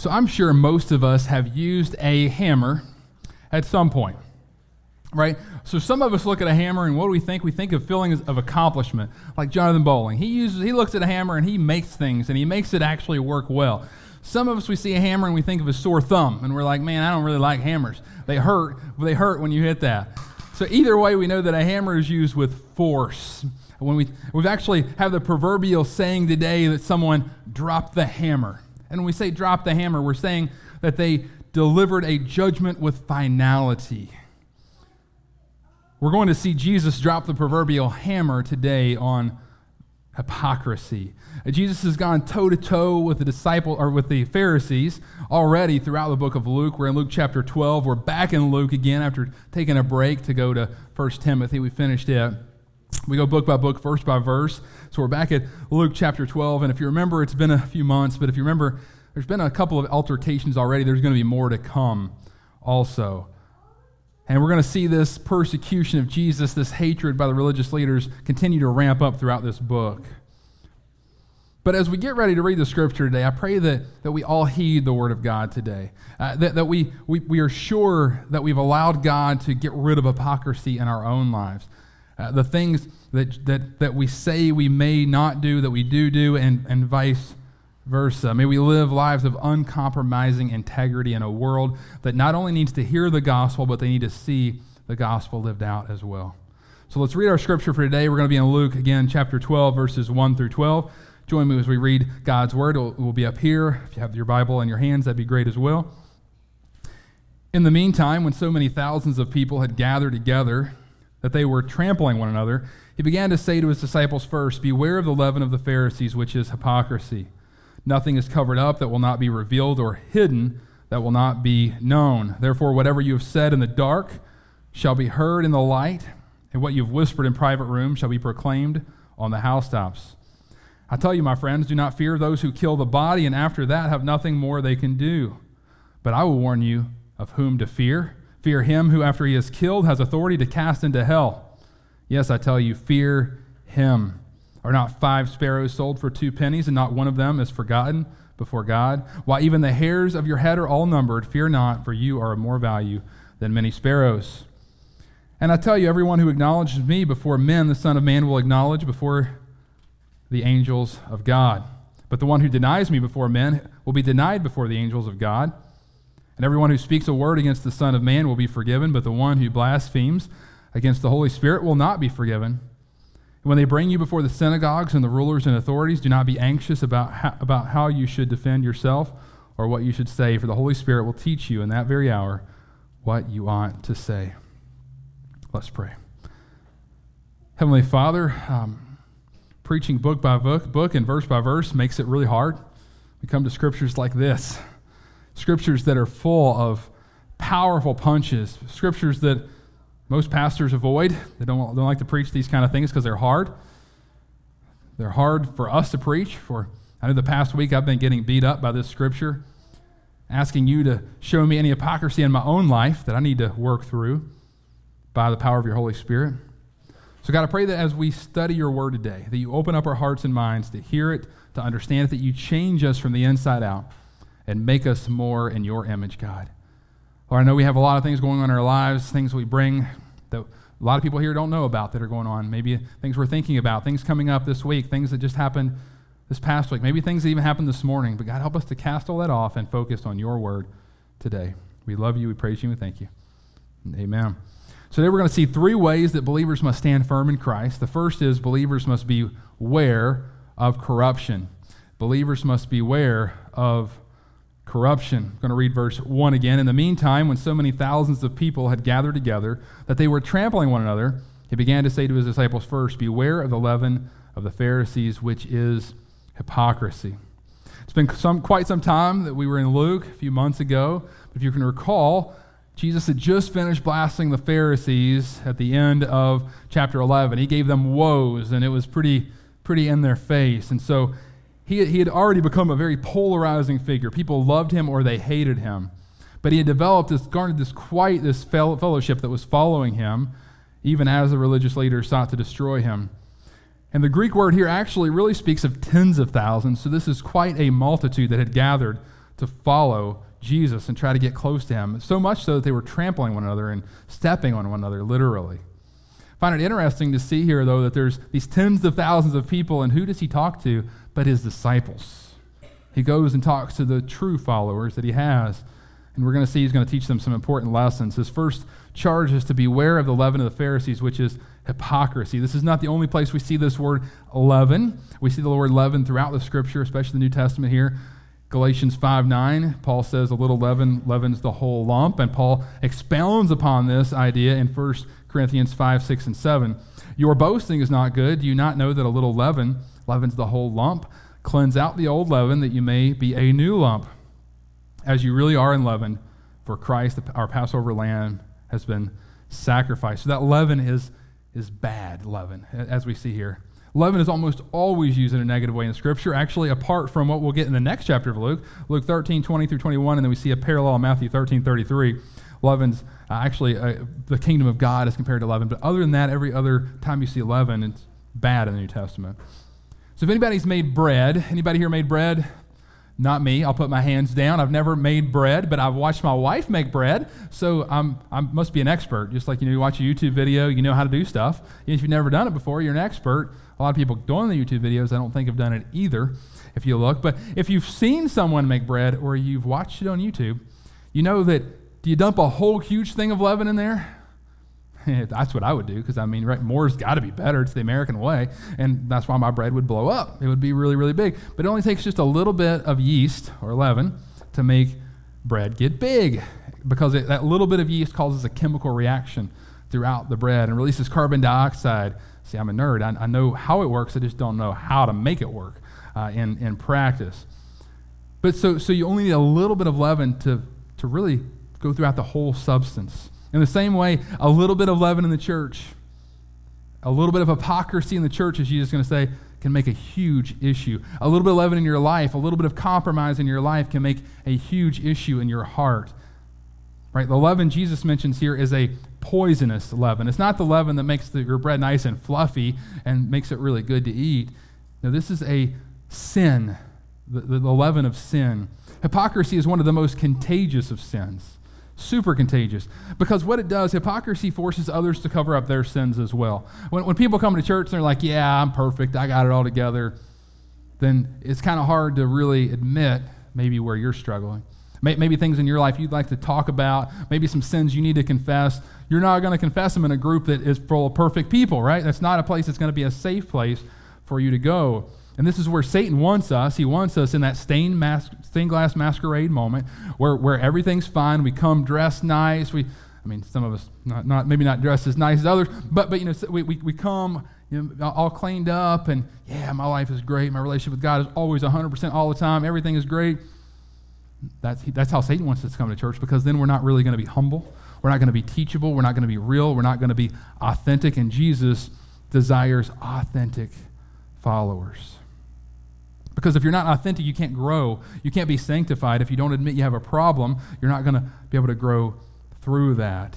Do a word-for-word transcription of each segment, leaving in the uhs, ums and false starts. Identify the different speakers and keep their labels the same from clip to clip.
Speaker 1: So I'm sure most of us have used a hammer at some point, right? So some of us look at a hammer and what do we think? We think of feelings of accomplishment, like Jonathan Bowling. He uses, he looks at a hammer and he makes things and he makes it actually work well. Some of us, we see a hammer and we think of a sore thumb and we're like, man, I don't really like hammers. They hurt, they hurt when you hit that. So either way, we know that a hammer is used with force. When we, we've actually have the proverbial saying today that someone dropped the hammer. And when we say drop the hammer, we're saying that they delivered a judgment with finality. We're going to see Jesus drop the proverbial hammer today on hypocrisy. Jesus has gone toe-to-toe with the disciple or with the Pharisees already throughout the book of Luke. We're in Luke chapter twelve. We're back in Luke again after taking a break to go to First Timothy. We finished it. We go book by book, verse by verse. So we're back at Luke chapter twelve. And if you remember, it's been a few months, but if you remember, there's been a couple of altercations already. There's going to be more to come also. And we're going to see this persecution of Jesus, this hatred by the religious leaders, continue to ramp up throughout this book. But as we get ready to read the scripture today, I pray that, that we all heed the word of God today, uh, that, that we, we, we are sure that we've allowed God to get rid of hypocrisy in our own lives. Uh, the things that, that, that we say we may not do, that we do do, and, and vice versa. May we live lives of uncompromising integrity in a world that not only needs to hear the gospel, but they need to see the gospel lived out as well. So let's read our scripture for today. We're going to be in Luke, again, chapter twelve, verses one through twelve. Join me as we read God's word. It will, it will be up here. If you have your Bible in your hands, that'd be great as well. In the meantime, when so many thousands of people had gathered together that they were trampling one another, he began to say to his disciples first, "Beware of the leaven of the Pharisees, which is hypocrisy. Nothing is covered up that will not be revealed, or hidden that will not be known. Therefore, whatever you have said in the dark shall be heard in the light, and what you have whispered in private rooms shall be proclaimed on the housetops. I tell you, my friends, do not fear those who kill the body, and after that have nothing more they can do. But I will warn you of whom to fear. Fear him who, after he is killed, has authority to cast into hell. Yes, I tell you, fear him. Are not five sparrows sold for two pennies, and not one of them is forgotten before God? Why, even the hairs of your head are all numbered. Fear not, for you are of more value than many sparrows. And I tell you, everyone who acknowledges me before men, the Son of Man will acknowledge before the angels of God. But the one who denies me before men will be denied before the angels of God. And everyone who speaks a word against the Son of Man will be forgiven, but the one who blasphemes against the Holy Spirit will not be forgiven. And when they bring you before the synagogues and the rulers and authorities, do not be anxious about how, about how you should defend yourself or what you should say, for the Holy Spirit will teach you in that very hour what you ought to say." Let's pray. Heavenly Father, um, preaching book by book, book and verse by verse makes it really hard. We come to scriptures like this, scriptures that are full of powerful punches, scriptures that most pastors avoid. They don't, don't like to preach these kind of things because they're hard. They're hard for us to preach. For I know the past week I've been getting beat up by this scripture, asking you to show me any hypocrisy in my own life that I need to work through by the power of your Holy Spirit. So God, I pray that as we study your word today, that you open up our hearts and minds to hear it, to understand it, that you change us from the inside out and make us more in your image, God. Lord, I know we have a lot of things going on in our lives, things we bring that a lot of people here don't know about that are going on. Maybe things we're thinking about, things coming up this week, things that just happened this past week, maybe things that even happened this morning. But God, help us to cast all that off and focus on your word today. We love you, we praise you, and thank you. Amen. So today we're going to see three ways that believers must stand firm in Christ. The first is believers must beware of corruption. Believers must beware of corruption. I'm going to read verse one again. "In the meantime, when so many thousands of people had gathered together that they were trampling one another, he began to say to his disciples first, 'Beware of the leaven of the Pharisees, which is hypocrisy.'" It's been some quite some time that we were in Luke a few months ago. If you can recall, Jesus had just finished blasting the Pharisees at the end of chapter eleven. He gave them woes, and it was pretty, pretty in their face. And so he, he had already become a very polarizing figure. People loved him or they hated him. But he had developed this, garnered this quite this fellowship that was following him, even as the religious leaders sought to destroy him. And the Greek word here actually really speaks of tens of thousands, so this is quite a multitude that had gathered to follow Jesus and try to get close to him, so much so that they were trampling one another and stepping on one another, literally. I find it interesting to see here, though, that there's these tens of thousands of people, and who does he talk to but his disciples? He goes and talks to the true followers that he has, and we're going to see he's going to teach them some important lessons. His first charge is to beware of the leaven of the Pharisees, which is hypocrisy. This is not the only place we see this word leaven. We see the word leaven throughout the Scripture, especially the New Testament here. Galatians five nine, Paul says a little leaven leavens the whole lump, and Paul expounds upon this idea in First Corinthians five, six, and seven. Your boasting is not good. Do you not know that a little leaven leavens the whole lump? Cleanse out the old leaven that you may be a new lump, as you really are unleavened, for Christ, our Passover lamb, has been sacrificed. So that leaven is, is bad leaven, as we see here. Leaven is almost always used in a negative way in Scripture, actually apart from what we'll get in the next chapter of Luke, Luke thirteen, twenty through twenty-one, and then we see a parallel in Matthew thirteen, thirty-three. Leaven's uh, actually uh, the kingdom of God as compared to leaven, but other than that, every other time you see leaven, it's bad in the New Testament. So if anybody's made bread, anybody here made bread? Not me. I'll put my hands down. I've never made bread, but I've watched my wife make bread, so I'm I must be an expert. Just like you know, you watch a YouTube video, you know how to do stuff. If you've never done it before, you're an expert. A lot of people doing the YouTube videos, I don't think have done it either, if you look. But if you've seen someone make bread or you've watched it on YouTube, you know that, do you dump a whole huge thing of leaven in there? That's what I would do, because, I mean, right, more's got to be better. It's the American way, and that's why my bread would blow up. It would be really, really big. But it only takes just a little bit of yeast or leaven to make bread get big, because it, that little bit of yeast causes a chemical reaction throughout the bread and releases carbon dioxide. See, I'm a nerd. I, I know how it works. I just don't know how to make it work uh, in, in practice. But so so you only need a little bit of leaven to, to really go throughout the whole substance. In the same way, a little bit of leaven in the church, a little bit of hypocrisy in the church, as Jesus is going to say, can make a huge issue. A little bit of leaven in your life, a little bit of compromise in your life can make a huge issue in your heart. Right? The leaven Jesus mentions here is a poisonous leaven. It's not the leaven that makes the, your bread nice and fluffy and makes it really good to eat. No, this is a sin, the, the, the leaven of sin. Hypocrisy is one of the most contagious of sins. Super contagious. Because what it does, hypocrisy forces others to cover up their sins as well. When, when people come to church and they're like, yeah, I'm perfect, I got it all together, then it's kind of hard to really admit maybe where you're struggling. Maybe things in your life you'd like to talk about, maybe some sins you need to confess. You're not going to confess them in a group that is full of perfect people, right? That's not a place that's going to be a safe place for you to go. And this is where Satan wants us. He wants us in that stained, mas- stained glass masquerade moment where, where everything's fine. We come dressed nice. We, I mean, some of us not, not maybe not dressed as nice as others, but but you know we we, we come you know, all cleaned up, and yeah, my life is great. My relationship with God is always one hundred percent all the time. Everything is great. That's, that's how Satan wants us to come to church, because then we're not really going to be humble. We're not going to be teachable. We're not going to be real. We're not going to be authentic. And Jesus desires authentic followers. Because if you're not authentic, you can't grow. You can't be sanctified. If you don't admit you have a problem, you're not going to be able to grow through that.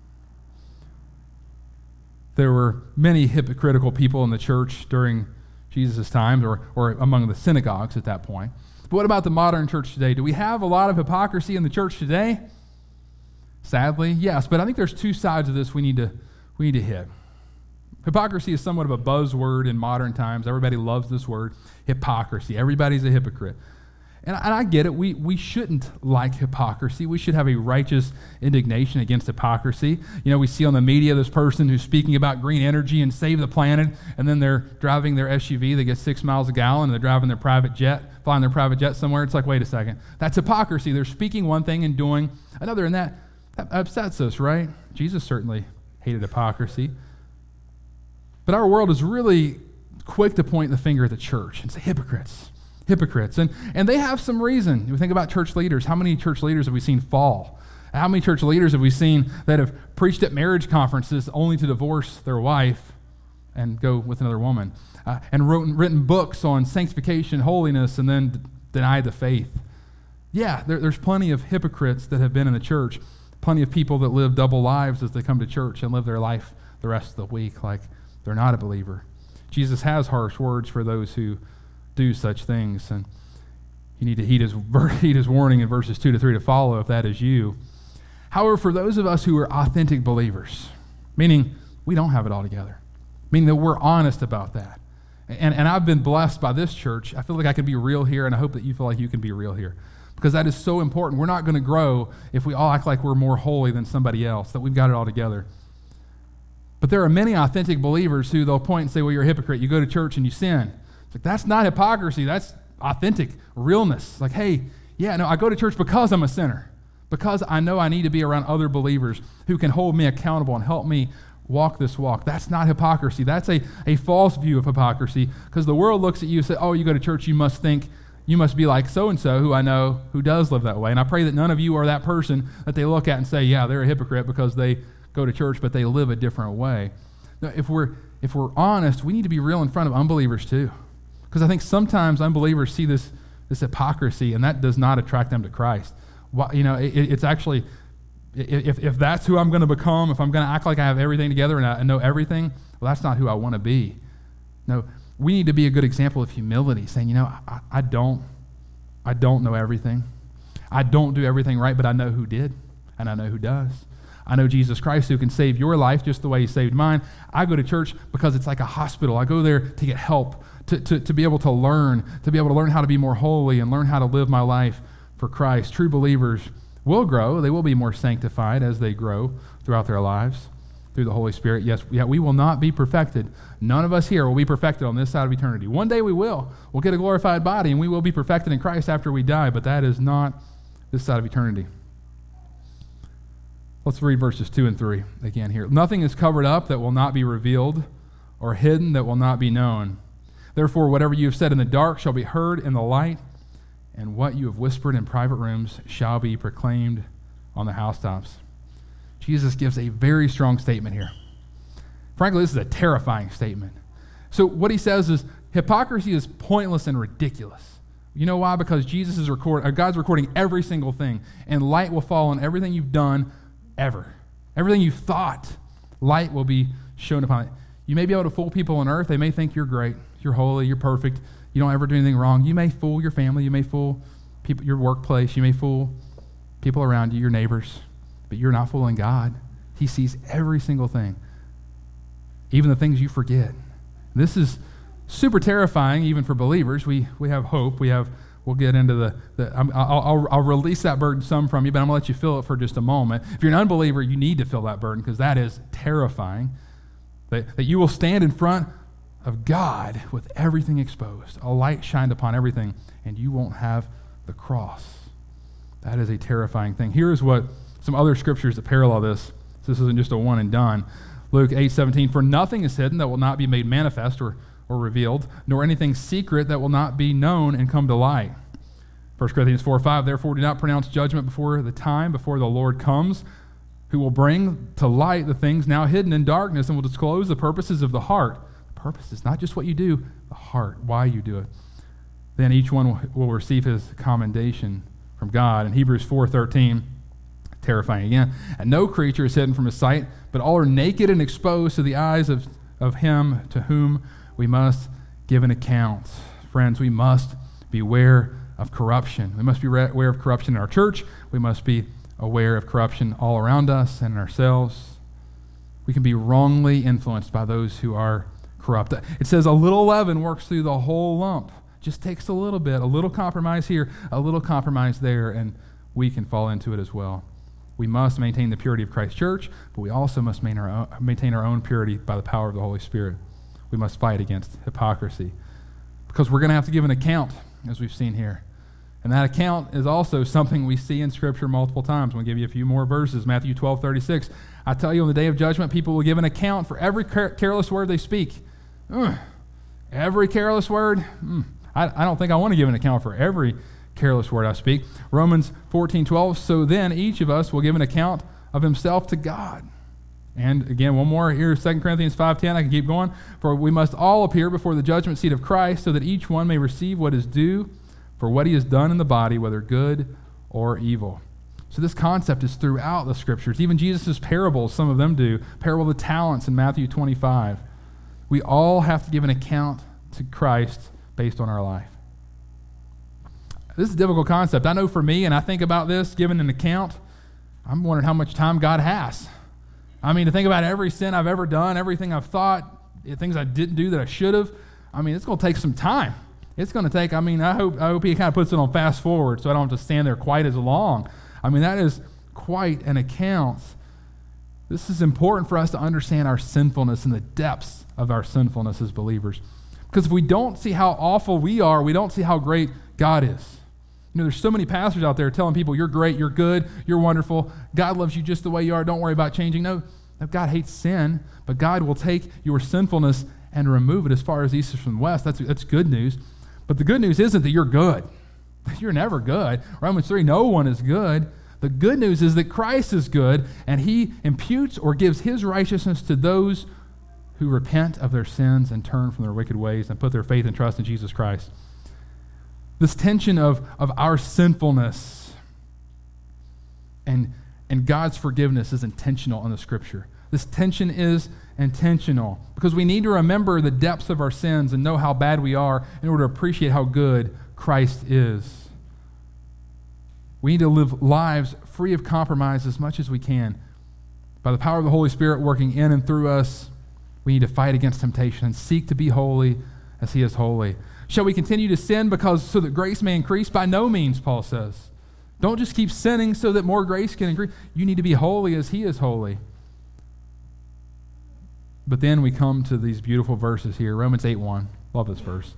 Speaker 1: There were many hypocritical people in the church during Jesus' times, or, or among the synagogues at that point. But what about the modern church today? Do we have a lot of hypocrisy in the church today? Sadly, yes. But I think there's two sides of this we need to we need to hit. Hypocrisy is somewhat of a buzzword in modern times. Everybody loves this word, hypocrisy. Everybody's a hypocrite. And I, and I get it. We, we shouldn't like hypocrisy. We should have a righteous indignation against hypocrisy. You know, we see on the media this person who's speaking about green energy and save the planet, and then they're driving their S U V. They get six miles a gallon, and they're driving their private jet, flying their private jet somewhere. It's like, wait a second. That's hypocrisy. They're speaking one thing and doing another, and that, that upsets us, right? Jesus certainly hated hypocrisy. But our world is really quick to point the finger at the church and say, hypocrites. Hypocrites. And and they have some reason. We think about church leaders. How many church leaders have we seen fall? How many church leaders have we seen that have preached at marriage conferences only to divorce their wife and go with another woman? Uh, and wrote, written books on sanctification, holiness, and then d- denied the faith. Yeah, there, there's plenty of hypocrites that have been in the church. Plenty of people that live double lives as they come to church and live their life the rest of the week like they're not a believer. Jesus has harsh words for those who do such things. And You need to heed his, heed his warning in verses two to three to follow if that is you. However, for those of us who are authentic believers, meaning we don't have it all together, meaning that we're honest about that. And, and I've been blessed by this church. I feel like I can be real here, and I hope that you feel like you can be real here, because that is so important. We're not going to grow if we all act like we're more holy than somebody else, that we've got it all together. But there are many authentic believers who they'll point and say, well, you're a hypocrite. You go to church and you sin. It's like, that's not hypocrisy. That's authentic realness. Like, hey, yeah, no, I go to church because I'm a sinner, because I know I need to be around other believers who can hold me accountable and help me walk this walk. That's not hypocrisy. That's a, a false view of hypocrisy, because the world looks at you and says, oh, you go to church, you must think, you must be like so-and-so who I know who does live that way. And I pray that none of you are that person that they look at and say, yeah, they're a hypocrite because they go to church, but they live a different way. No, if we're if we're honest, we need to be real in front of unbelievers too. Because I think sometimes unbelievers see this this hypocrisy, and that does not attract them to Christ. Well, you know, it, it's actually, if if that's who I'm going to become, if I'm going to act like I have everything together and I know everything, well, that's not who I want to be. No, we need to be a good example of humility, saying, you know, I, I don't, I don't know everything. I don't do everything right, but I know who did, and I know who does. I know Jesus Christ who can save your life just the way he saved mine. I go to church because it's like a hospital. I go there to get help, to, to, to be able to learn, to be able to learn how to be more holy and learn how to live my life for Christ. True believers will grow. They will be more sanctified as they grow throughout their lives through the Holy Spirit. Yes, yeah, we will not be perfected. None of us here will be perfected on this side of eternity. One day we will. We'll get a glorified body, and we will be perfected in Christ after we die, but that is not this side of eternity. Let's read verses two and three again here. Nothing is covered up that will not be revealed, or hidden that will not be known. Therefore, whatever you have said in the dark shall be heard in the light, and what you have whispered in private rooms shall be proclaimed on the housetops. Jesus gives a very strong statement here. Frankly, this is a terrifying statement. So what he says is, hypocrisy is pointless and ridiculous. You know why? Because Jesus is record, or God's recording every single thing, and light will fall on everything you've done ever. Everything you've thought, light will be shown upon it. You may be able to fool people on earth. They may think you're great, you're holy, you're perfect, you don't ever do anything wrong. You may fool your family, you may fool people, your workplace, you may fool people around you, your neighbors, but you're not fooling God. He sees every single thing, even the things you forget. This is super terrifying even for believers. We we have hope. We have We'll get into the, the I'm, I'll, I'll, I'll release that burden some from you, but I'm going to let you feel it for just a moment. If you're an unbeliever, you need to feel that burden, because that is terrifying. That, that you will stand in front of God with everything exposed, a light shined upon everything, and you won't have the cross. That is a terrifying thing. Here's what some other scriptures that parallel this. This isn't just a one and done. Luke eight seventeen, for nothing is hidden that will not be made manifest or or revealed, nor anything secret that will not be known and come to light. First Corinthians four five, therefore do not pronounce judgment before the time, before the Lord comes, who will bring to light the things now hidden in darkness and will disclose the purposes of the heart. The purpose is not just what you do, the heart, why you do it. Then each one will, will receive his commendation from God. In Hebrews four thirteen, terrifying again, and no creature is hidden from his sight, but all are naked and exposed to the eyes of, of him to whom we must give an account. Friends, we must beware of corruption. We must be aware of corruption in our church. We must be aware of corruption all around us and in ourselves. We can be wrongly influenced by those who are corrupt. It says a little leaven works through the whole lump. Just takes a little bit, a little compromise here, a little compromise there, and we can fall into it as well. We must maintain the purity of Christ's church, but we also must maintain our own, maintain our own purity by the power of the Holy Spirit. We must fight against hypocrisy, because we're going to have to give an account, as we've seen here. And that account is also something we see in Scripture multiple times. I'm going to give you a few more verses. Matthew twelve thirty-six. I tell you, on the day of judgment, people will give an account for every car- careless word they speak. Ugh. Every careless word? Mm. I, I don't think I want to give an account for every careless word I speak. Romans fourteen twelve. So then each of us will give an account of himself to God. And again, one more here, Second Corinthians five ten, I can keep going. For we must all appear before the judgment seat of Christ, so that each one may receive what is due for what he has done in the body, whether good or evil. So this concept is throughout the Scriptures. Even Jesus' parables, some of them do. Parable of the talents in Matthew twenty-five. We all have to give an account to Christ based on our life. This is a difficult concept. I know for me, and I think about this, giving an account, I'm wondering how much time God has. I mean, to think about every sin I've ever done, everything I've thought, things I didn't do that I should have, I mean, it's going to take some time. It's going to take, I mean, I hope I hope he kind of puts it on fast forward so I don't have to stand there quite as long. I mean, that is quite an account. This is important for us to understand our sinfulness and the depths of our sinfulness as believers. Because if we don't see how awful we are, we don't see how great God is. You know, there's so many pastors out there telling people, you're great, you're good, you're wonderful, God loves you just the way you are, don't worry about changing. No, no, God hates sin, but God will take your sinfulness and remove it as far as the east is from the west. That's, that's good news. But the good news isn't that you're good. You're never good. Romans three, no one is good. The good news is that Christ is good, and he imputes or gives his righteousness to those who repent of their sins and turn from their wicked ways and put their faith and trust in Jesus Christ. This tension of, of our sinfulness and, and God's forgiveness is intentional in the Scripture. This tension is intentional because we need to remember the depths of our sins and know how bad we are in order to appreciate how good Christ is. We need to live lives free of compromise as much as we can. By the power of the Holy Spirit working in and through us, we need to fight against temptation and seek to be holy as he is holy. Shall we continue to sin because so that grace may increase? By no means, Paul says. Don't just keep sinning so that more grace can increase. You need to be holy as he is holy. But then we come to these beautiful verses here. Romans eight one. Love this verse.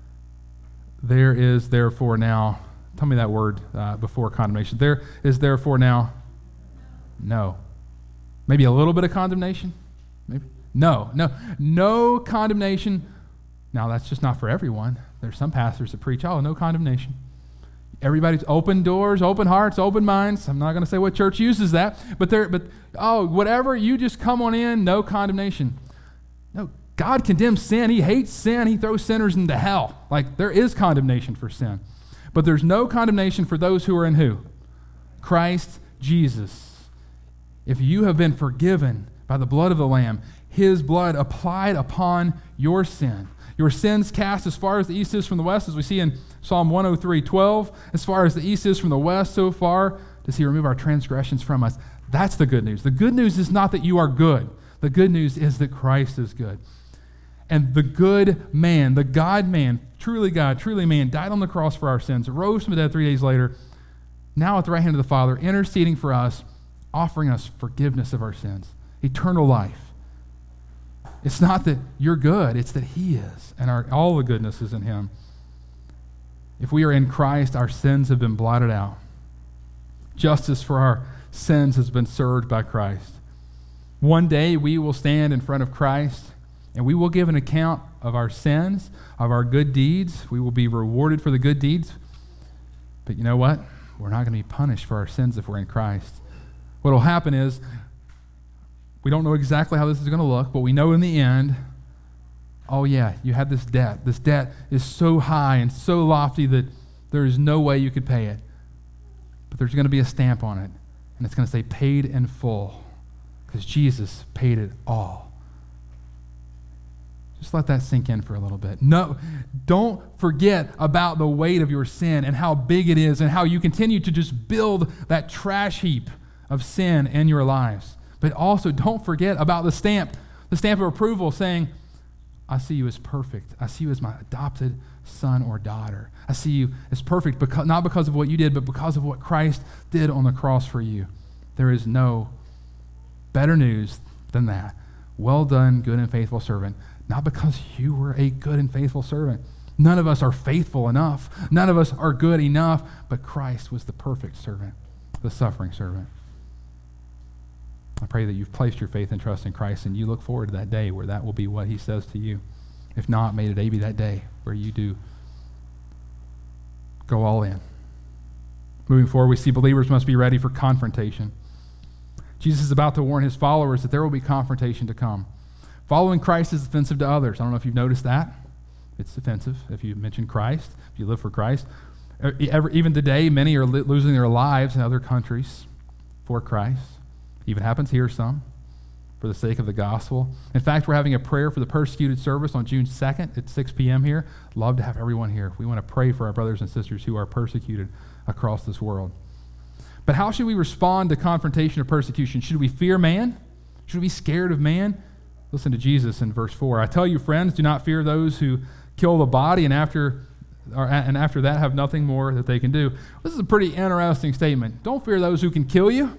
Speaker 1: There is therefore now, tell me that word uh, before condemnation. There is therefore now, no. Maybe a little bit of condemnation? Maybe. No, no. No condemnation. Now, that's just not for everyone. There's some pastors that preach, oh, no condemnation. Everybody's open doors, open hearts, open minds. I'm not going to say what church uses that, but there, but oh, whatever, you just come on in, no condemnation. No, God condemns sin. He hates sin. He throws sinners into hell. Like, there is condemnation for sin. But there's no condemnation for those who are in who? Christ Jesus. If you have been forgiven by the blood of the Lamb, his blood applied upon your sin. Your sins cast as far as the east is from the west, as we see in Psalm one oh three twelve. As far as the east is from the west, so far does he remove our transgressions from us. That's the good news. The good news is not that you are good. The good news is that Christ is good. And the good man, the God-man, truly God, truly man, died on the cross for our sins, rose from the dead three days later, now at the right hand of the Father, interceding for us, offering us forgiveness of our sins, eternal life. It's not that you're good, it's that he is, and our, all the goodness is in him. If we are in Christ, our sins have been blotted out. Justice for our sins has been served by Christ. One day we will stand in front of Christ, and we will give an account of our sins, of our good deeds. We will be rewarded for the good deeds. But you know what? We're not going to be punished for our sins if we're in Christ. What will happen is, we don't know exactly how this is going to look, but we know in the end, oh yeah, you have this debt. This debt is so high and so lofty that there is no way you could pay it. But there's going to be a stamp on it, and it's going to say paid in full, because Jesus paid it all. Just let that sink in for a little bit. No, don't forget about the weight of your sin and how big it is and how you continue to just build that trash heap of sin in your lives. But also don't forget about the stamp, the stamp of approval saying, I see you as perfect. I see you as my adopted son or daughter. I see you as perfect, because, not because of what you did, but because of what Christ did on the cross for you. There is no better news than that. Well done, good and faithful servant. Not because you were a good and faithful servant. None of us are faithful enough. None of us are good enough, but Christ was the perfect servant, the suffering servant. I pray that you've placed your faith and trust in Christ, and you look forward to that day where that will be what he says to you. If not, may today be that day where you do go all in. Moving forward, we see believers must be ready for confrontation. Jesus is about to warn his followers that there will be confrontation to come. Following Christ is offensive to others. I don't know if you've noticed that. It's offensive if you mention Christ, if you live for Christ. Even today, many are losing their lives in other countries for Christ. Even happens here some. for the sake of the gospel. In fact, we're having a prayer for the persecuted service on June second at six p.m. here. Love to have everyone here. We want to pray for our brothers and sisters who are persecuted across this world. But how should we respond to confrontation or persecution? Should we fear man? Should we be scared of man? Listen to Jesus in verse four. I tell you, friends, do not fear those who kill the body, and after or, and after that have nothing more that they can do. This is a pretty interesting statement. Don't fear those who can kill you.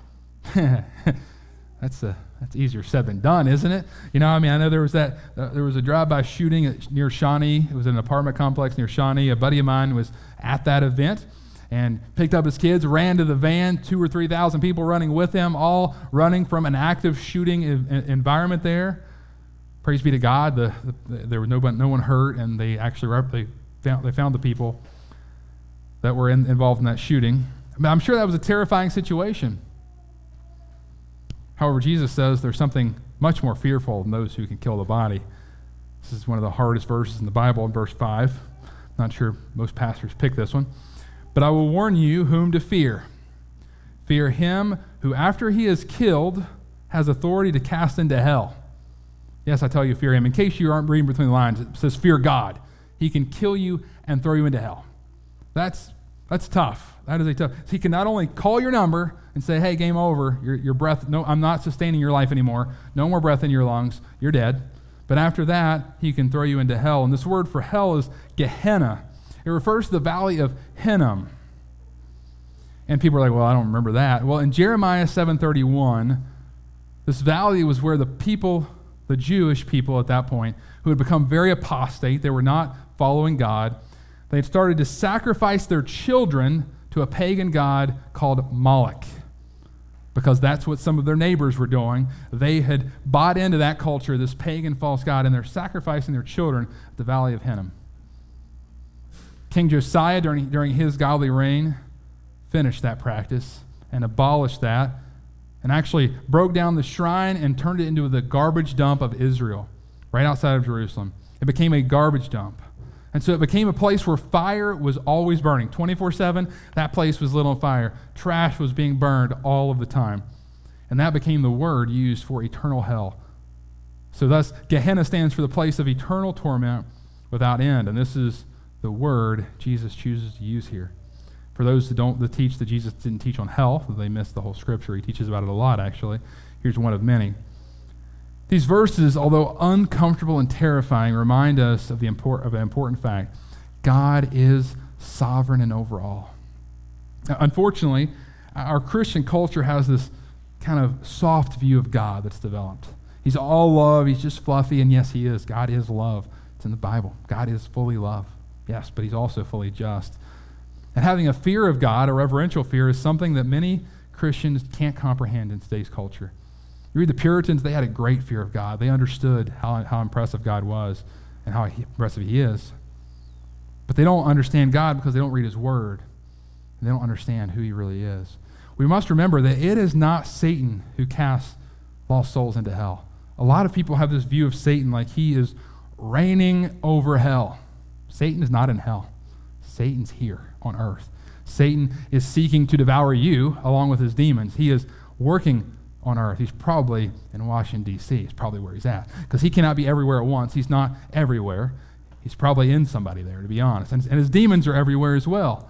Speaker 1: that's a that's easier said than done, isn't it? You know, I mean, I know there was that uh, there was a drive-by shooting at, near Shawnee. It was in an apartment complex near Shawnee. A buddy of mine was at that event and picked up his kids, ran to the van, two or three thousand people running with him, all running from an active shooting e- environment there. Praise be to God, the, the, there was no, no one hurt, and they actually rep- they found they found the people that were in, involved in that shooting. I mean, I'm sure that was a terrifying situation. However, Jesus says there's something much more fearful than those who can kill the body. This is one of the hardest verses in the Bible, in verse five. Not sure most pastors pick this one. But I will warn you whom to fear. Fear him who, after he is killed, has authority to cast into hell. Yes, I tell you, fear him. In case you aren't reading between the lines, it says fear God. He can kill you and throw you into hell. That's that's tough. That is a tough. He can not only call your number and say, hey, game over, your, your breath, no, I'm not sustaining your life anymore. No more breath in your lungs. You're dead. But after that, he can throw you into hell. And this word for hell is Gehenna. It refers to the valley of Hinnom. And people are like, well, I don't remember that. Well, in Jeremiah seven thirty-one, this valley was where the people, the Jewish people at that point, who had become very apostate, they were not following God, they had started to sacrifice their children to a pagan god called Moloch, because that's what some of their neighbors were doing. They had bought into that culture, this pagan false god, and they're sacrificing their children at the valley of Hinnom. King Josiah, during, during his godly reign, finished that practice and abolished that, and actually broke down the shrine and turned it into the garbage dump of Israel, right outside of Jerusalem. It became a garbage dump. And so it became a place where fire was always burning. twenty-four seven, that place was lit on fire. Trash was being burned all of the time. And that became the word used for eternal hell. So thus, Gehenna stands for the place of eternal torment without end. And this is the word Jesus chooses to use here. For those that don't that teach that Jesus didn't teach on hell, they miss the whole scripture. He teaches about it a lot, actually. Here's one of many. These verses, although uncomfortable and terrifying, remind us of the import, of an important fact. God is sovereign and over all. Now, unfortunately, our Christian culture has this kind of soft view of God that's developed. He's all love, he's just fluffy, and yes, he is. God is love. It's in the Bible. God is fully love. Yes, but he's also fully just. And having a fear of God, a reverential fear, is something that many Christians can't comprehend in today's culture. You read the Puritans, they had a great fear of God. They understood how, how impressive God was and how he, impressive he is. But they don't understand God because they don't read his word. And they don't understand who he really is. We must remember that it is not Satan who casts lost souls into hell. A lot of people have this view of Satan like he is reigning over hell. Satan is not in hell. Satan's here on earth. Satan is seeking to devour you along with his demons. He is working on earth. He's probably in Washington, D C It's probably where he's at, because he cannot be everywhere at once. He's not everywhere. He's probably in somebody there, to be honest. And, and his demons are everywhere as well.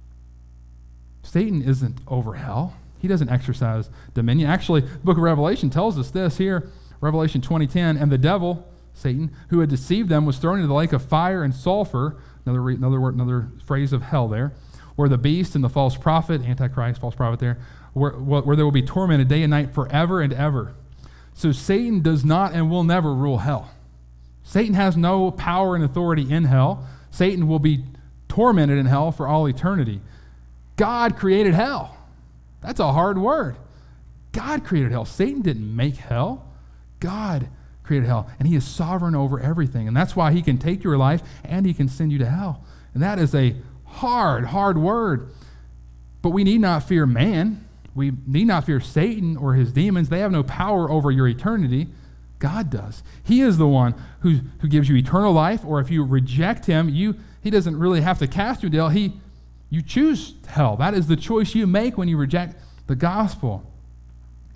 Speaker 1: Satan isn't over hell. He doesn't exercise dominion. Actually, the book of Revelation tells us this here, Revelation twenty ten, and the devil, Satan, who had deceived them, was thrown into the lake of fire and sulfur, another, re, another, word, another phrase of hell there, where the beast and the false prophet, Antichrist, false prophet there, where, where they will be tormented day and night forever and ever. So Satan does not and will never rule hell. Satan has no power and authority in hell. Satan will be tormented in hell for all eternity. God created hell. That's a hard word. God created hell. Satan didn't make hell. God created hell, and he is sovereign over everything, and that's why he can take your life and he can send you to hell. And that is a hard, hard word. But we need not fear man. We need not fear Satan or his demons. They have no power over your eternity. God does. He is the one who, who gives you eternal life, or if you reject him, you he doesn't really have to cast you to hell. He, you choose hell. That is the choice you make when you reject the gospel.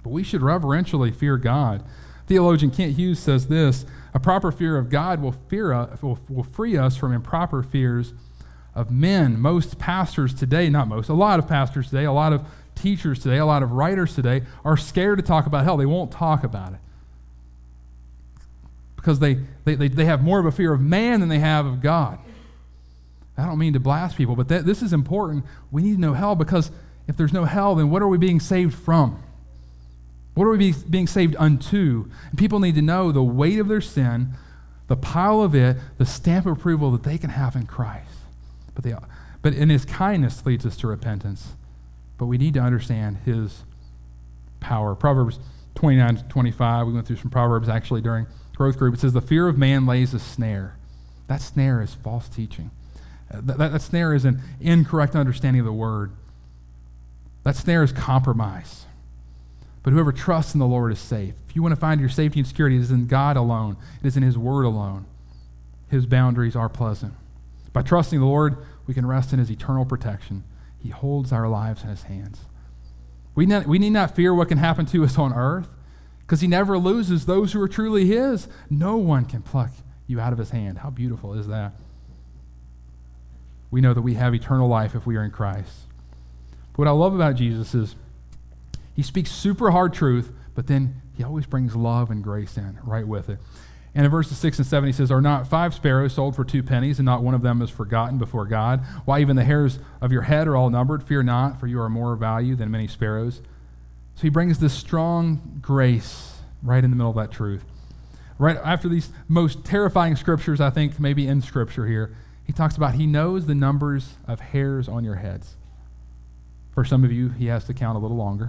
Speaker 1: But we should reverentially fear God. Theologian Kent Hughes says this: a proper fear of God will, fear, uh, will, will free us from improper fears of men. Most pastors today, not most, a lot of pastors today, a lot of teachers today, a lot of writers today are scared to talk about hell. They won't talk about it because they, they, they, they have more of a fear of man than they have of God. I don't mean to blast people, but that, this is important. We need to know hell, because if there's no hell, then what are we being saved from? What are we be, being saved unto? And people need to know the weight of their sin, the pile of it, the stamp of approval that they can have in Christ. But, they, but in his kindness leads us to repentance. But we need to understand his power. Proverbs twenty-nine to twenty-five, we went through some Proverbs actually during growth group. It says, the fear of man lays a snare. That snare is false teaching. Uh, that, that, that snare is an incorrect understanding of the word. That snare is compromise. But whoever trusts in the Lord is safe. If you want to find your safety and security, it is in God alone. It is in his word alone. His boundaries are pleasant. By trusting the Lord, we can rest in his eternal protection. He holds our lives in his hands. We, not, we need not fear what can happen to us on earth, because he never loses those who are truly his. No one can pluck you out of his hand. How beautiful is that? We know that we have eternal life if we are in Christ. But what I love about Jesus is he speaks super hard truth, but then he always brings love and grace in right with it. And in verses six and seven, he says, are not five sparrows sold for two pennies, and not one of them is forgotten before God? Why, even the hairs of your head are all numbered. Fear not, for you are more value than many sparrows. So he brings this strong grace right in the middle of that truth. Right after these most terrifying scriptures, I think, maybe in Scripture here, he talks about he knows the numbers of hairs on your heads. For some of you, he has to count a little longer.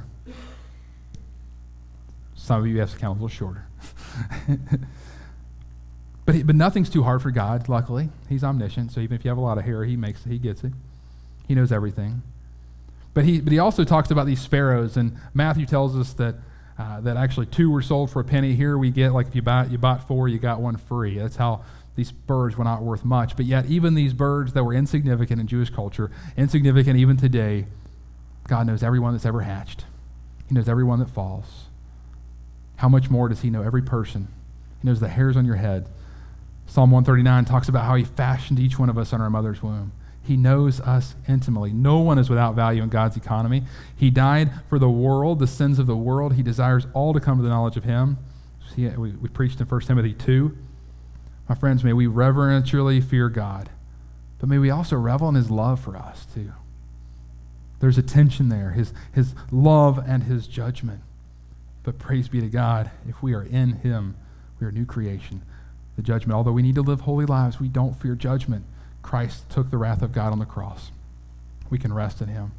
Speaker 1: Some of you have to count a little shorter. but he, but nothing's too hard for God, luckily. He's omniscient, so even if you have a lot of hair, he makes he gets it. He knows everything. But he but he also talks about these sparrows, and Matthew tells us that uh, that actually two were sold for a penny. Here we get, like, if you bought you bought four, you got one free. That's how these birds were not worth much. But yet even these birds that were insignificant in Jewish culture, insignificant even today, God knows everyone that's ever hatched. He knows everyone that falls. How much more does he know every person? He knows the hairs on your head. Psalm one thirty-nine talks about how he fashioned each one of us in our mother's womb. He knows us intimately. No one is without value in God's economy. He died for the world, the sins of the world. He desires all to come to the knowledge of him. See, we, we preached in First Timothy two. My friends, may we reverentially fear God, but may we also revel in his love for us too. There's a tension there, his, his love and his judgment. But praise be to God, if we are in him, we are a new creation. The judgment, although we need to live holy lives, we don't fear judgment. Christ took the wrath of God on the cross. We can rest in him.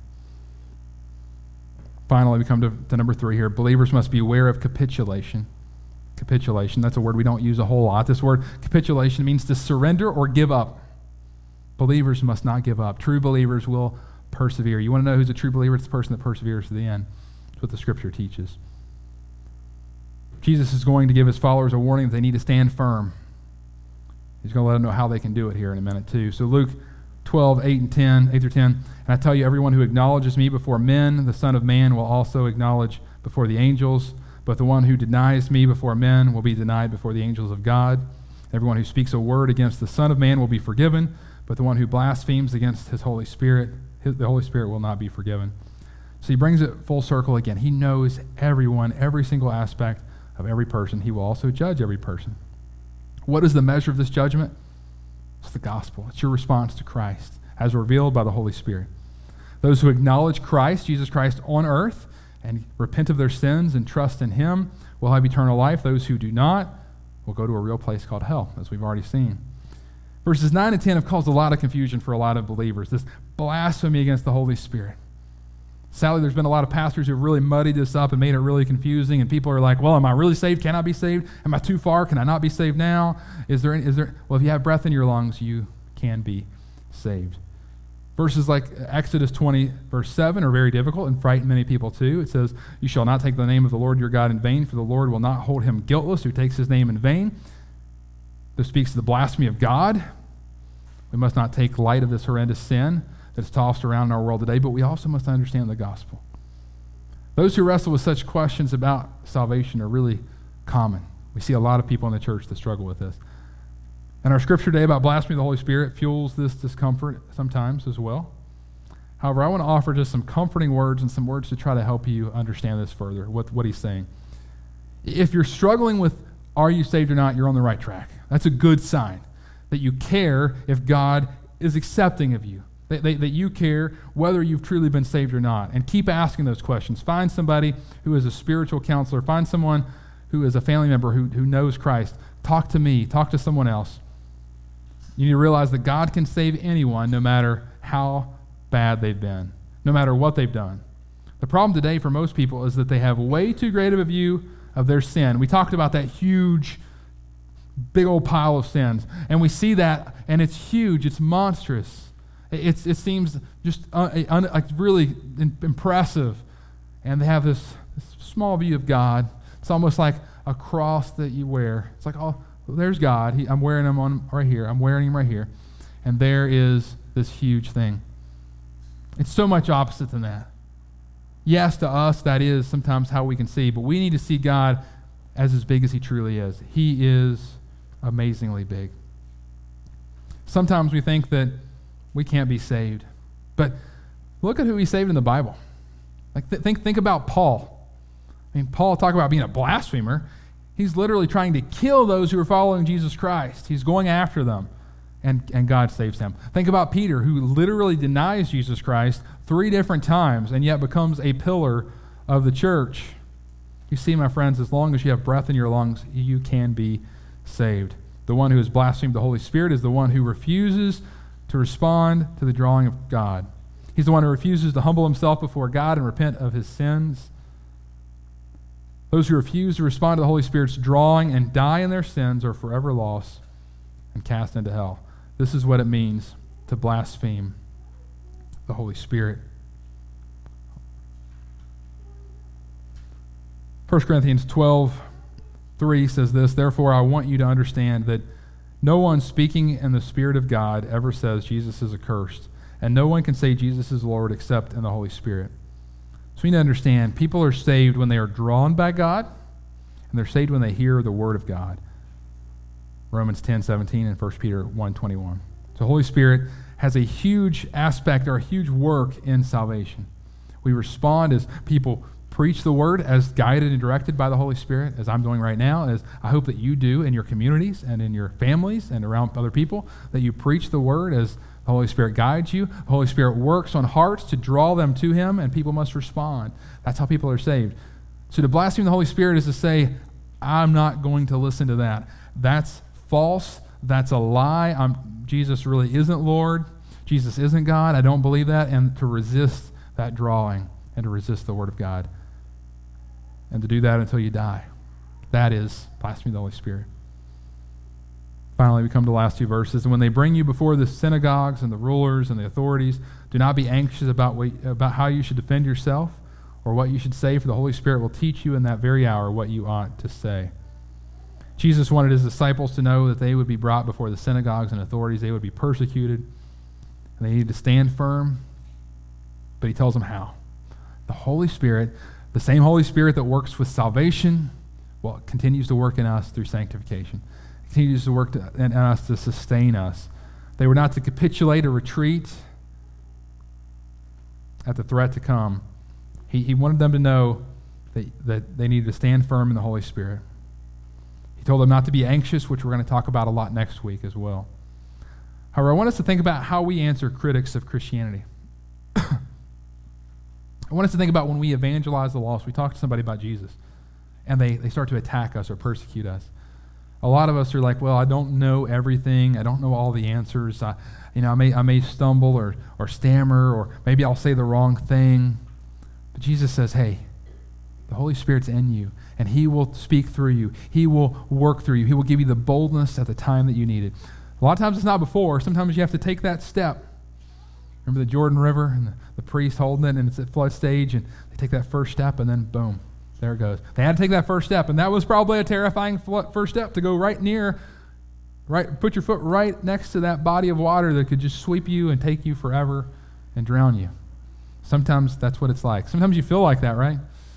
Speaker 1: Finally, we come to, to number three here. Believers must be aware of capitulation. Capitulation, that's a word we don't use a whole lot. This word capitulation means to surrender or give up. Believers must not give up. True believers will persevere. You want to know who's a true believer? It's the person that perseveres to the end. That's what the Scripture teaches. Jesus is going to give his followers a warning that they need to stand firm. He's going to let them know how they can do it here in a minute too. So Luke twelve, eight and ten, eight through ten, and I tell you, everyone who acknowledges me before men, the Son of Man will also acknowledge before the angels. But the one who denies me before men will be denied before the angels of God. Everyone who speaks a word against the Son of Man will be forgiven, but the one who blasphemes against his Holy Spirit, his, the Holy Spirit will not be forgiven. So he brings it full circle again. He knows everyone, every single aspect of every person. He will also judge every person. What is the measure of this judgment? It's the gospel. It's your response to Christ as revealed by the Holy Spirit. Those who acknowledge Christ, Jesus Christ, on earth and repent of their sins and trust in him will have eternal life. Those who do not will go to a real place called hell, as we've already seen. Verses nine and ten have caused a lot of confusion for a lot of believers, this blasphemy against the Holy Spirit. Sadly, there's been a lot of pastors who've really muddied this up and made it really confusing, and people are like, well, am I really saved? Can I be saved? Am I too far? Can I not be saved now? Is there, any, is there? Well, if you have breath in your lungs, you can be saved. Verses like Exodus twenty, verse seven are very difficult and frighten many people too. It says, you shall not take the name of the Lord your God in vain, for the Lord will not hold him guiltless who takes his name in vain. This speaks to the blasphemy of God. We must not take light of this horrendous sin that's tossed around in our world today, but we also must understand the gospel. Those who wrestle with such questions about salvation are really common. We see a lot of people in the church that struggle with this. And our scripture today about blasphemy of the Holy Spirit fuels this discomfort sometimes as well. However, I want to offer just some comforting words and some words to try to help you understand this further, what, what he's saying. If you're struggling with are you saved or not, you're on the right track. That's a good sign that you care if God is accepting of you, that, that, that you care whether you've truly been saved or not. And keep asking those questions. Find somebody who is a spiritual counselor. Find someone who is a family member who, who knows Christ. Talk to me. Talk to someone else. You need to realize that God can save anyone no matter how bad they've been, no matter what they've done. The problem today for most people is that they have way too great of a view of their sin. We talked about that huge, big old pile of sins, and we see that, and it's huge, it's monstrous. It's, it seems just un, un, like really impressive, and they have this, this small view of God. It's almost like a cross that you wear. It's like, oh, there's God. He, I'm wearing him on right here. I'm wearing him right here, and there is this huge thing. It's so much opposite than that. Yes, to us, that is sometimes how we can see, but we need to see God as as big as he truly is. He is amazingly big. Sometimes we think that we can't be saved, but look at who he saved in the Bible. Like th- think, think about Paul. I mean, Paul talk about being a blasphemer. He's literally trying to kill those who are following Jesus Christ. He's going after them. And, and God saves him. Think about Peter, who literally denies Jesus Christ three different times and yet becomes a pillar of the church. You see, my friends, as long as you have breath in your lungs, you can be saved. The one who has blasphemed the Holy Spirit is the one who refuses to respond to the drawing of God. He's the one who refuses to humble himself before God and repent of his sins. Those who refuse to respond to the Holy Spirit's drawing and die in their sins are forever lost and cast into hell. This is what it means to blaspheme the Holy Spirit. First Corinthians twelve three says this, "Therefore I want you to understand that no one speaking in the Spirit of God ever says Jesus is accursed, and no one can say Jesus is Lord except in the Holy Spirit." So we need to understand people are saved when they are drawn by God, and they're saved when they hear the Word of God. Romans ten seventeen and First Peter one twenty-one. So the Holy Spirit has a huge aspect or a huge work in salvation. We respond as people preach the Word as guided and directed by the Holy Spirit, as I'm doing right now, as I hope that you do in your communities and in your families and around other people, that you preach the Word as the Holy Spirit guides you. The Holy Spirit works on hearts to draw them to Him, and people must respond. That's how people are saved. So to blaspheme the Holy Spirit is to say, I'm not going to listen to that. That's false. That's a lie. I'm, Jesus really isn't Lord. Jesus isn't God. I don't believe that. And to resist that drawing and to resist the Word of God. And to do that until you die. That is blasphemy of the Holy Spirit. Finally, we come to the last two verses. And when they bring you before the synagogues and the rulers and the authorities, do not be anxious about, what, about how you should defend yourself or what you should say, for the Holy Spirit will teach you in that very hour what you ought to say. Jesus wanted his disciples to know that they would be brought before the synagogues and authorities. They would be persecuted, and they needed to stand firm, but he tells them how. The Holy Spirit, the same Holy Spirit that works with salvation, well, continues to work in us through sanctification. It continues to work to, in us to sustain us. They were not to capitulate or retreat at the threat to come. He, he wanted them to know that, that they needed to stand firm in the Holy Spirit. He told them not to be anxious, which we're going to talk about a lot next week as well. However, I want us to think about how we answer critics of Christianity. I want us to think about when we evangelize the lost, we talk to somebody about Jesus, and they, they start to attack us or persecute us. A lot of us are like, well, I don't know everything. I don't know all the answers. I, you know, I may I may stumble or or stammer, or maybe I'll say the wrong thing. But Jesus says, hey, the Holy Spirit's in you, and he will speak through you. He will work through you. He will give you the boldness at the time that you need it. A lot of times it's not before. Sometimes you have to take that step. Remember the Jordan River and the, the priest holding it, and it's at flood stage, and they take that first step, and then boom, there it goes. They had to take that first step, and that was probably a terrifying first step, to go right near, right, put your foot right next to that body of water that could just sweep you and take you forever and drown you. Sometimes that's what it's like. Sometimes you feel like that, right?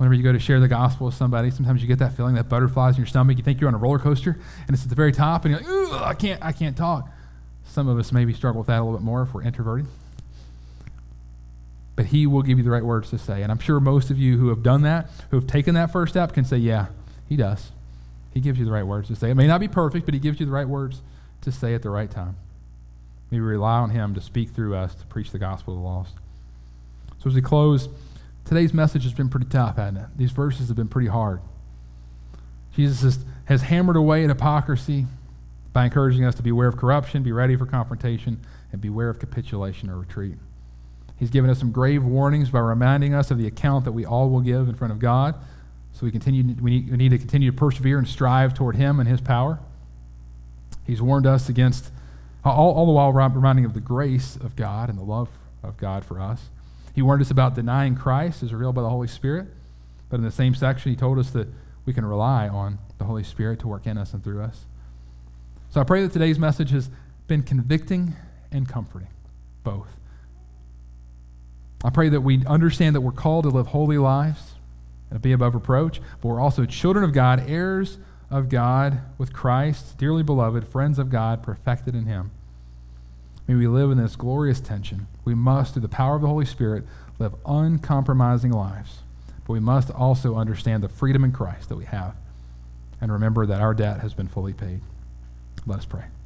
Speaker 1: Whenever you go to share the gospel with somebody, sometimes you get that feeling, that butterflies in your stomach. You think you're on a roller coaster, and it's at the very top, and you're like, ooh, I can't, I can't talk. Some of us maybe struggle with that a little bit more if we're introverted. But he will give you the right words to say. And I'm sure most of you who have done that, who have taken that first step, can say, yeah, he does. He gives you the right words to say. It may not be perfect, but he gives you the right words to say at the right time. May we rely on him to speak through us to preach the gospel to the lost. So as we close, today's message has been pretty tough, hasn't it? These verses have been pretty hard. Jesus has, has hammered away at hypocrisy by encouraging us to beware of corruption, be ready for confrontation, and beware of capitulation or retreat. He's given us some grave warnings by reminding us of the account that we all will give in front of God. So we continue. We need, we need to continue to persevere and strive toward him and his power. He's warned us against, all, all the while reminding of the grace of God and the love of God for us. He warned us about denying Christ as revealed by the Holy Spirit. But in the same section, he told us that we can rely on the Holy Spirit to work in us and through us. So I pray that today's message has been convicting and comforting, both. I pray that we understand that we're called to live holy lives and to be above reproach, but we're also children of God, heirs of God with Christ, dearly beloved, friends of God, perfected in him. May we live in this glorious tension. We must, through the power of the Holy Spirit, live uncompromising lives, but we must also understand the freedom in Christ that we have and remember that our debt has been fully paid. Let us pray.